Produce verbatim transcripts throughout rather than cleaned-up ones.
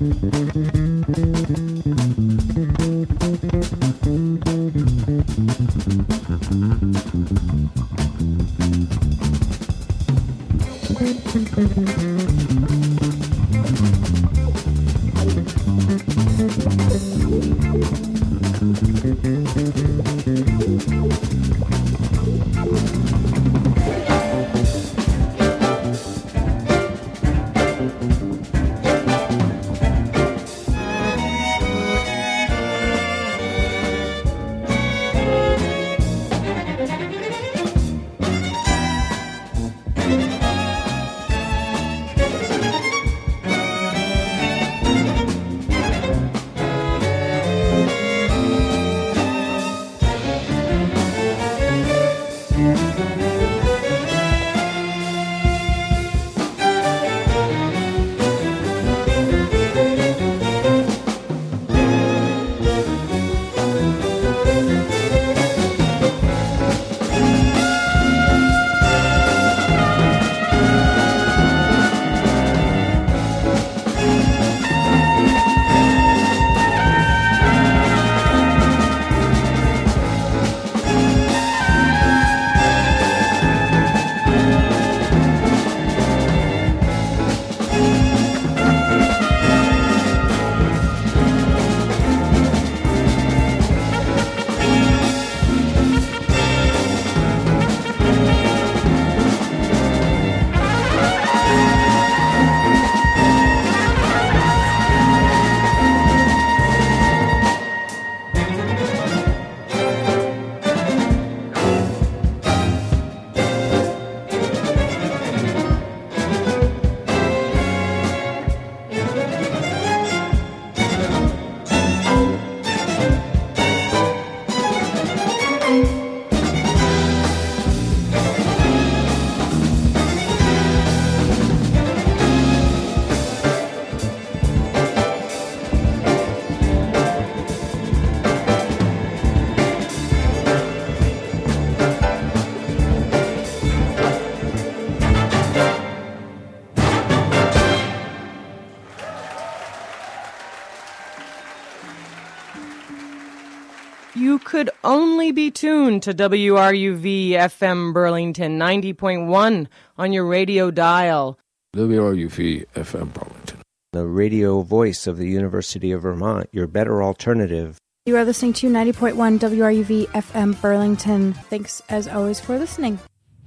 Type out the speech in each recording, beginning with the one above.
You could only be tuned to W R U V F M Burlington ninety point one on your radio dial. W R U V F M Burlington. The radio voice of the University of Vermont, your better alternative. You are listening to ninety point one W R U V F M Burlington. Thanks, as always, for listening.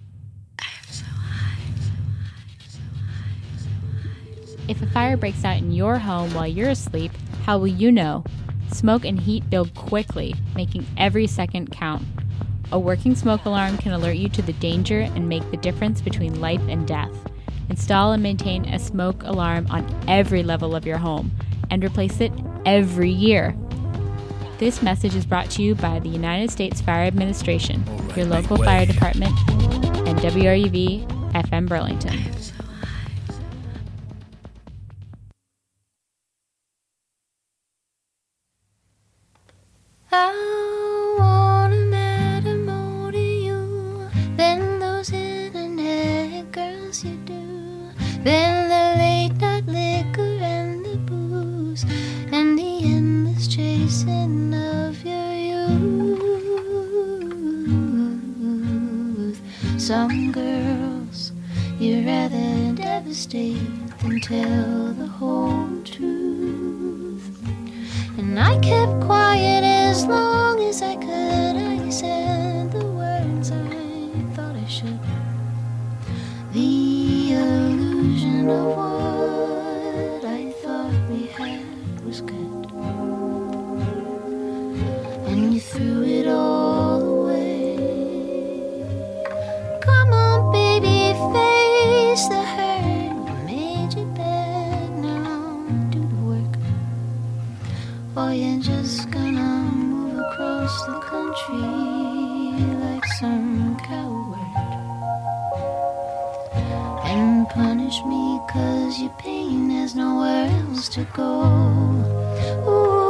If a fire breaks out in your home while you're asleep, how will you know? Smoke and heat build quickly, making every second count. A working smoke alarm can alert you to the danger and make the difference between life and death. Install and maintain a smoke alarm on every level of your home, and replace it every year. This message is brought to you by the United States Fire Administration, your local fire department, and W R U V F M Burlington. I wanna matter more to you than those internet girls you do, than the late night liquor and the booze, and the endless chasing of your youth. Some girls you'd rather devastate than tell the whole truth. And I kept quiet as long as I could. I said the words I thought I should. The illusion of what I thought we had was good. And you threw it all away. Come on, baby, face the hurt. What made you beg now? Do the work. Or you're just gonna move across the country like some coward and punish me 'cause your pain has nowhere else to go. Ooh.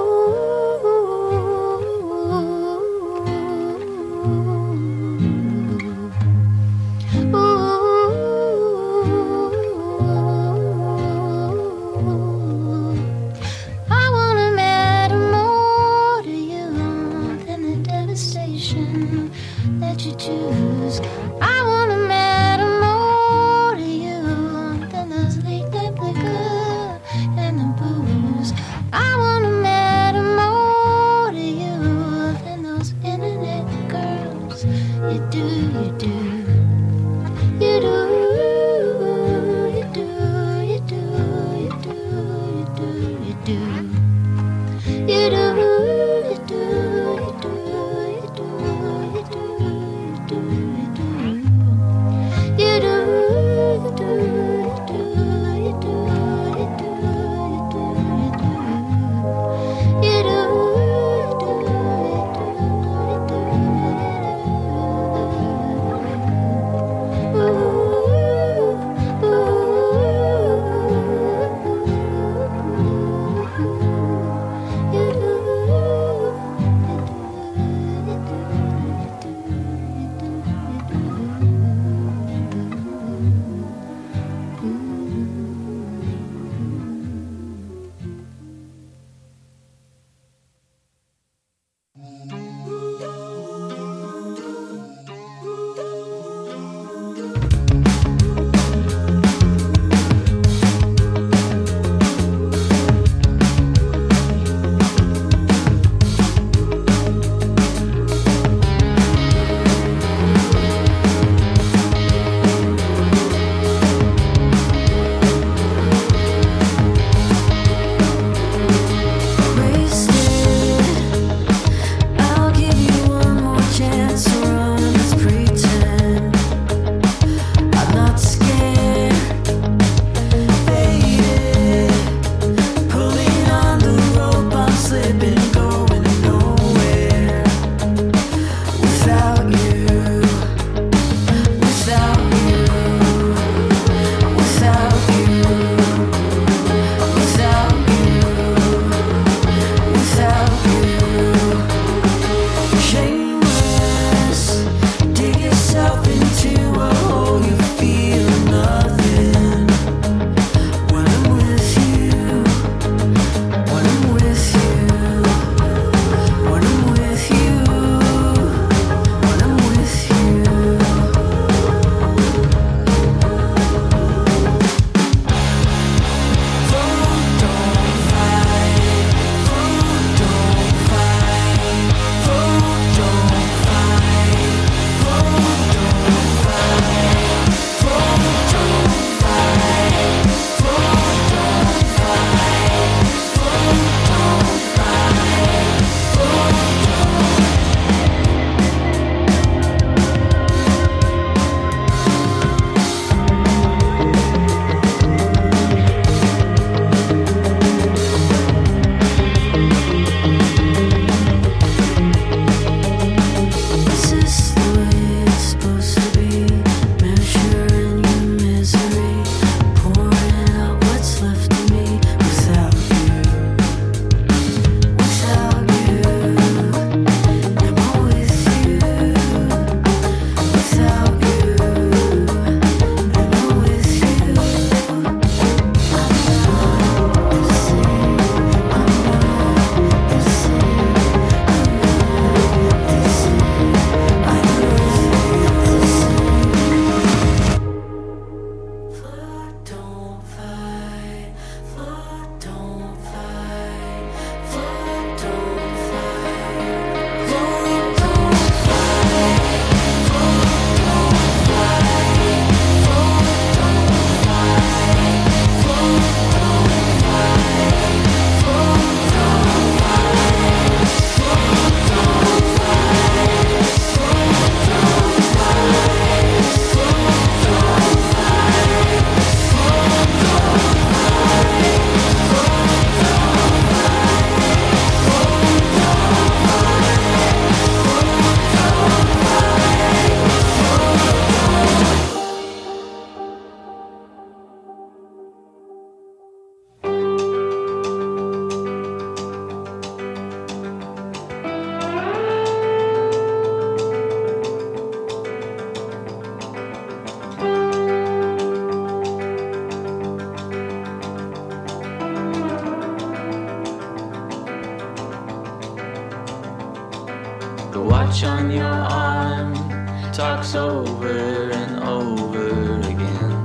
The watch on your arm talks over and over again,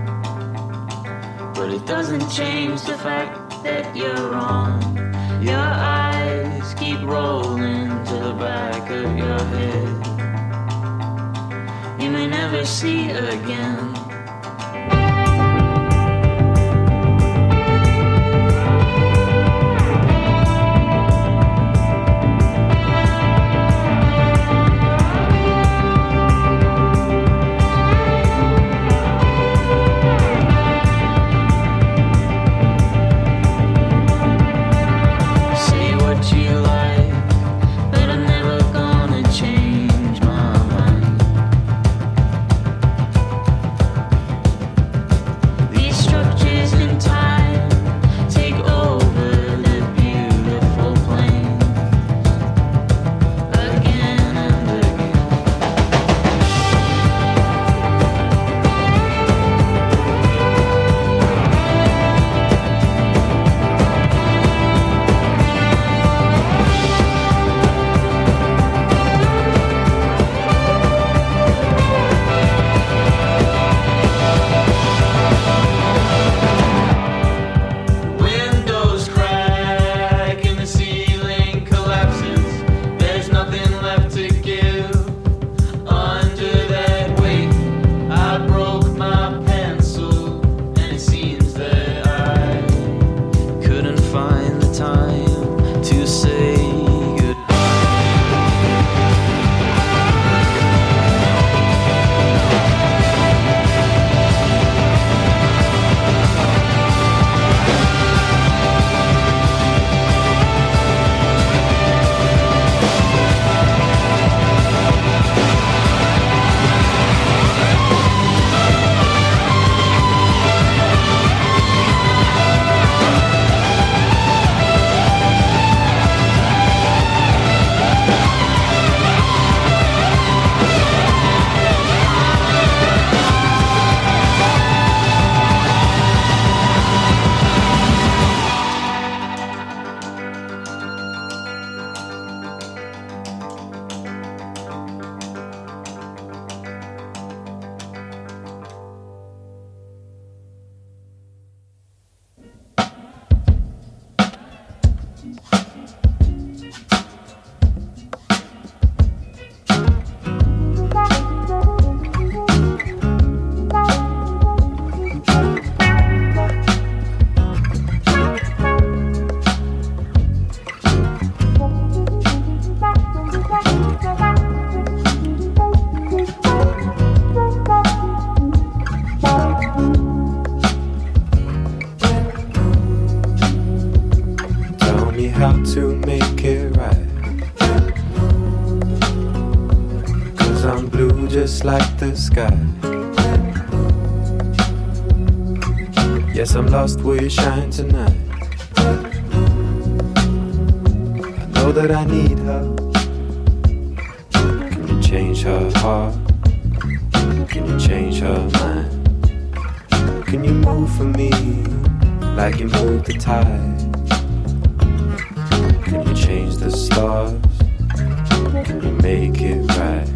but it doesn't change the fact that you're wrong. Your eyes keep rolling to the back of your head. You may never see again. Like the sky. Yes, I'm lost where you shine tonight. I know that I need her. Can you change her heart? Can you change her mind? Can you move for me like you move the tide? Can you change the stars? Can you make it right?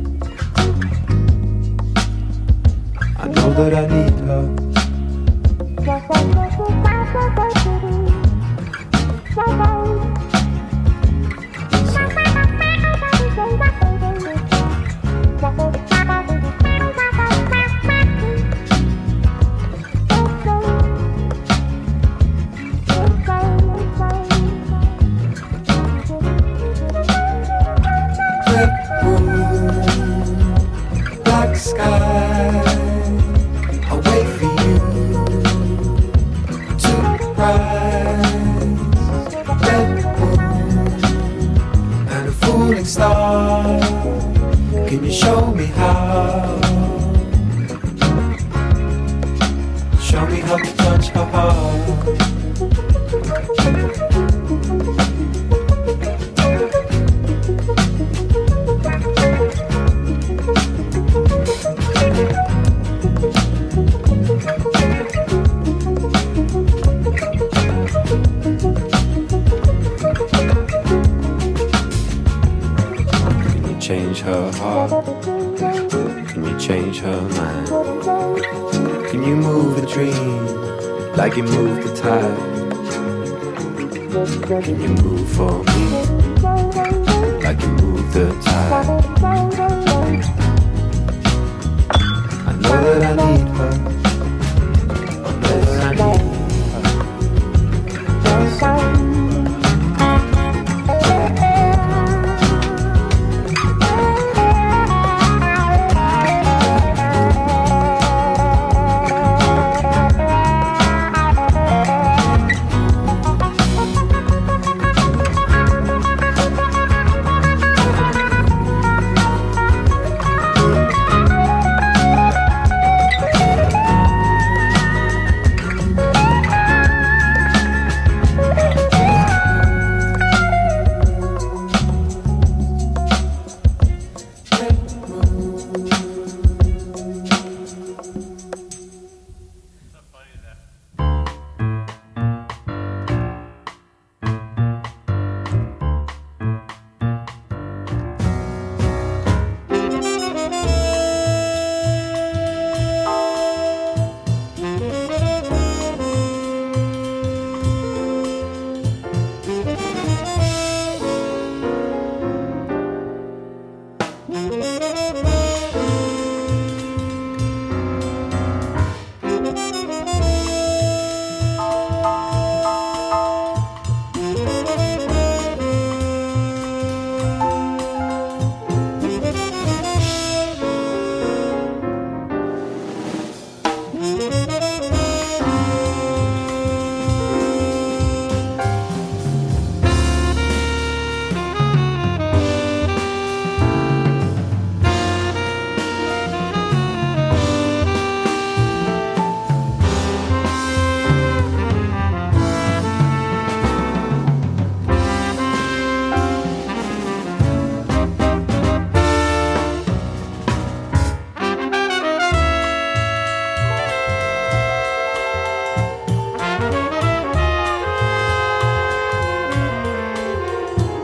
I know that I need her. change her heart? Can you change her mind? Can you move a dream like you move the tide? Can you move for me